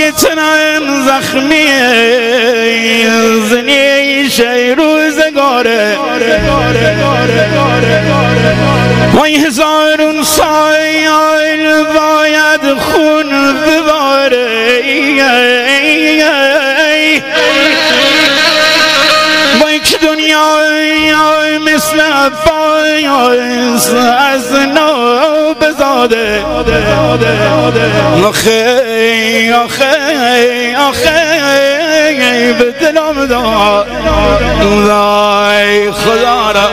تنم زخمیه زنی روزگاره وای هزارون سایل باید خون بباره وای که دنیا مثل پایاز از نو بزاده آخه آخه آخه به دلم داد وای خدا را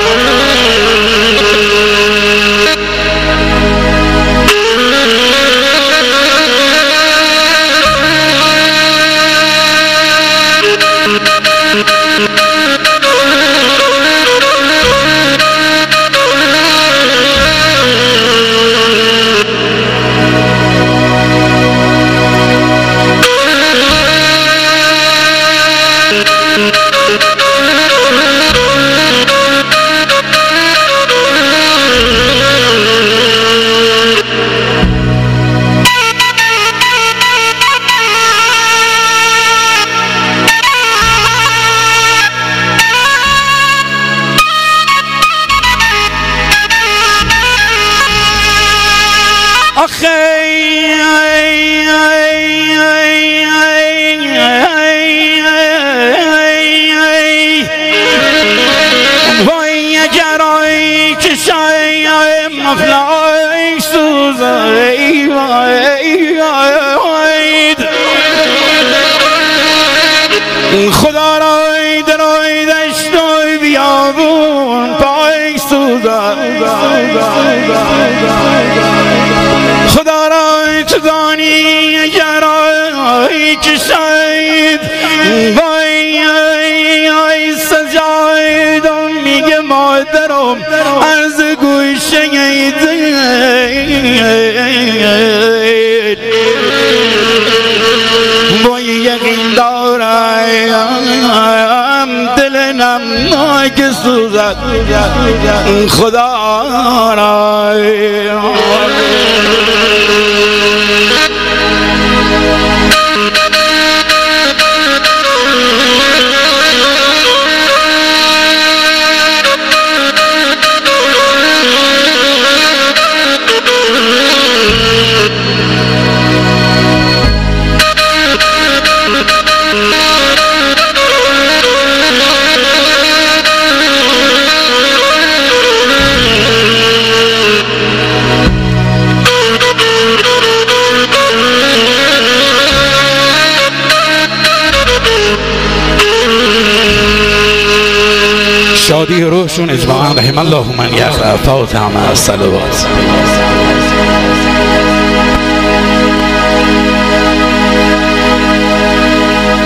وای اگرای که شای مفلای سوزای خدا رای درای دشتای بیابون پای سوزای خدا رای تو دانی اگرای که شاید وای سجایدم میگه مادرم از گوشه وای یقین دارم دل نمناک سوزد خدا رای شادی روحشون اجماعا رحم الله من یقرأ فاتحه مع الصلوات.